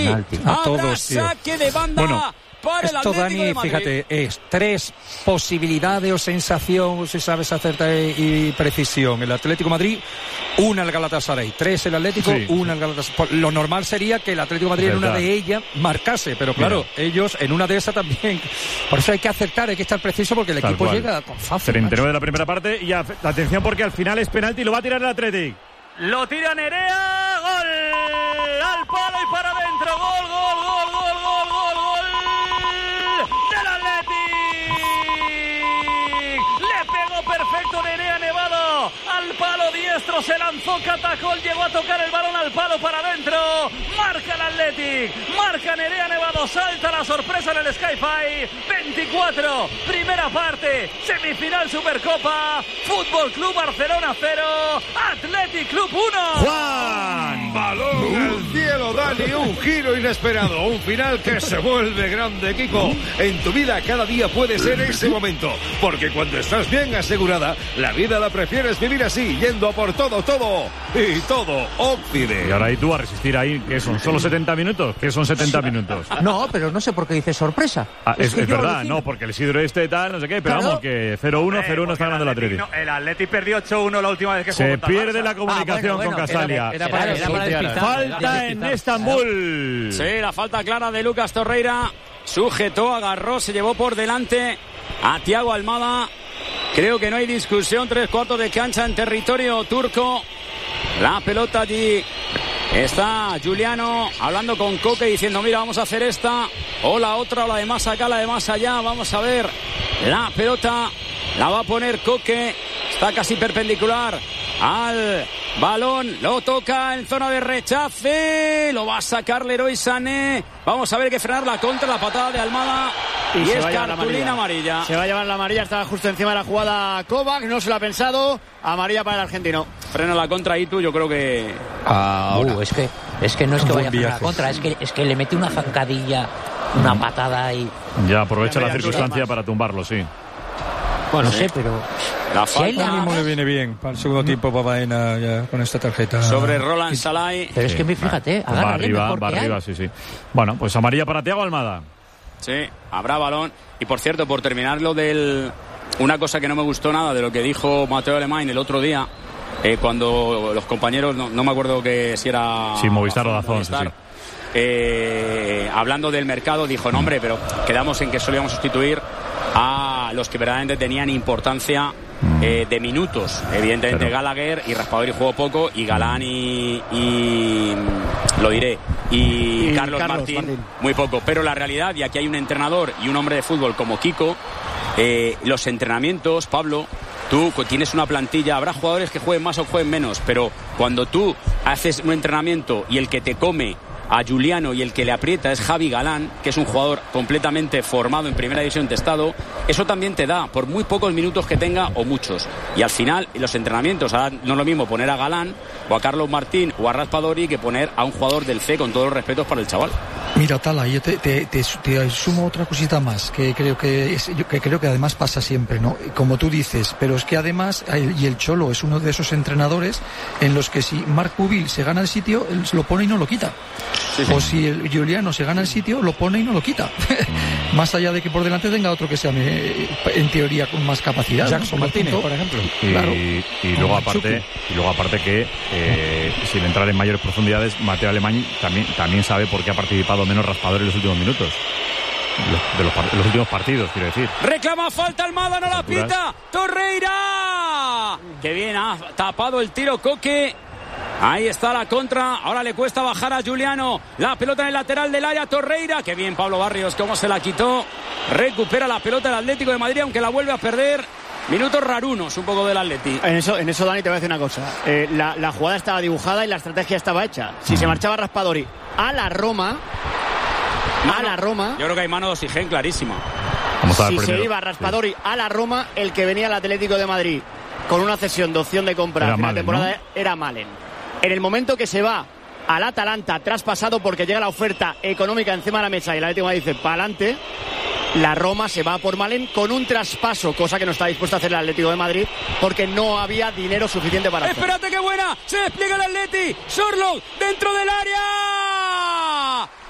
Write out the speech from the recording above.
penalti. A todos, saque de banda. Bueno, para el esto, Atlético Dani, de Madrid. fíjate, es 3 posibilidades o sensación, si sabes acertar y precisión. El Atlético de Madrid, 1 el Galatasaray, 3 el Atlético, 1 el Galatasaray. Lo normal sería que el Atlético de Madrid en una de ellas marcase, pero claro, ellos en una de esas también. Por eso hay que acertar, hay que estar preciso porque el equipo llega con fácil. 39 de la primera parte y atención porque al final es penalti y lo va a tirar el Atlético. Lo tira Nerea, gol al palo y para adentro, gol del Athletic. Le pegó perfecto Nerea Nevado al palo diestro, se lanzó catacol, llegó a tocar el balón al palo para adentro. Marca el Athletic, marca Nerea Nevado, salta la sorpresa en el Sky-Fi. 24, primera parte, semifinal Supercopa, Fútbol Club Barcelona 0, Athletic Club 1. Juan, balón al cielo, Dani, un giro inesperado, un final que se vuelve grande, Kiko. En tu vida cada día puede ser ese momento, porque cuando estás bien asegurada, la vida la prefieres vivir así, yendo a por todo y todo Occidente. Y ahora tú a resistir ahí, ¿qué son? ¿Solo 70 minutos? ¿Qué son 70 minutos? No, pero no sé por qué dice sorpresa. Es verdad, no, porque el Isidro tal, no sé qué, pero claro. Vamos, que 0-1 está ganando el Atlético. No, el Atlético perdió 8-1 la última vez que jugó. Se pierde la comunicación con Castalia. Era para falta en Estambul. Sí, la falta clara de Lucas Torreira. Sujetó, agarró, se llevó por delante a Thiago Almada. Creo que no hay discusión. 3/4 de cancha en territorio turco. La pelota allí. Está Giuliano hablando con Coque diciendo: mira, vamos a hacer esta o la otra, o la de más acá, la de más allá. Vamos a ver. La pelota la va a poner Coque. Está casi perpendicular al balón. Lo toca en zona de rechace. Lo va a sacar Leroy Sané. Vamos a ver, que frenar la contra, la patada de Almada. Y es cartulina amarilla. Se va a llevar la amarilla. Estaba justo encima de la jugada Kovac. No se lo ha pensado. Amarilla para el argentino. Frena la contra ahí tú, yo creo que... Es que no es que vaya a frenar la contra. Es que le mete una zancadilla, una patada y... Ya aprovecha la circunstancia para tumbarlo, sí. Bueno, no sé, pero... La falta... Ahora mismo le viene bien para el segundo tiempo para Baena ya con esta tarjeta. Sobre Roland Salai. Pero es que fíjate, va arriba, sí. Bueno, pues amarilla para Thiago Almada. Sí, habrá balón. Y por cierto, por terminar lo del... Una cosa que no me gustó nada de lo que dijo Mateo Alemán el otro día, cuando los compañeros, no me acuerdo que si era... Sí, Movistar o Dazón, sí. Hablando del mercado, dijo: no, hombre, pero quedamos en que solo íbamos a sustituir a los que verdaderamente tenían importancia de minutos. Evidentemente pero... Gallagher y Raspadori jugó poco, y Galán y Carlos Martín muy poco. Pero la realidad, y aquí hay un entrenador y un hombre de fútbol como Kiko, los entrenamientos, Pablo, tú tienes una plantilla, habrá jugadores que jueguen más o jueguen menos, pero cuando tú haces un entrenamiento y el que te come a Giuliano y el que le aprieta es Javi Galán, que es un jugador completamente formado en primera división de Estado, eso también te da, por muy pocos minutos que tenga o muchos. Y al final, en los entrenamientos, ahora no es lo mismo poner a Galán o a Carlos Martín o a Raspadori que poner a un jugador del C, con todos los respetos para el chaval. Mira, Tala, yo te sumo otra cosita más que creo que además pasa siempre, ¿no? Como tú dices, pero es que además, y el Cholo es uno de esos entrenadores en los que si Marc Pubil se gana el sitio, él lo pone y no lo quita. Sí. O si el Giuliano se gana el sitio, lo pone y no lo quita. Más allá de que por delante tenga otro que sea en teoría con más capacidad, Jackson, ¿no? Martínez, por ejemplo. Y luego aparte que sin entrar en mayores profundidades, Mateo Alemán también sabe por qué ha participado menos Raspadori en los últimos minutos. Los últimos partidos, quiero decir. Reclama falta Almada, no la pita Torreira. Que bien ha tapado el tiro Coque. Ahí está la contra. Ahora le cuesta bajar a Giuliano. La pelota en el lateral del área, Torreira. Que bien Pablo Barrios, cómo se la quitó. Recupera la pelota el Atlético de Madrid, aunque la vuelve a perder. Minutos rarunos un poco del Atleti. En eso, Dani, te voy a decir una cosa. La jugada estaba dibujada y la estrategia estaba hecha. Si se marchaba Raspadori a la Roma... Yo creo que hay mano de Oxigén clarísima. Si se iba Raspadori a la Roma, el que venía al Atlético de Madrid con una cesión de opción de compra en la temporada, ¿no? Era Malen. En el momento que se va al Atalanta, traspasado porque llega la oferta económica encima de la mesa y el Atlético de Madrid dice pa'lante, la Roma se va por Malen con un traspaso, cosa que no está dispuesto a hacer el Atlético de Madrid porque no había dinero suficiente para hacer. Espérate, qué buena, se despliega el Atleti, Sorloth dentro del área.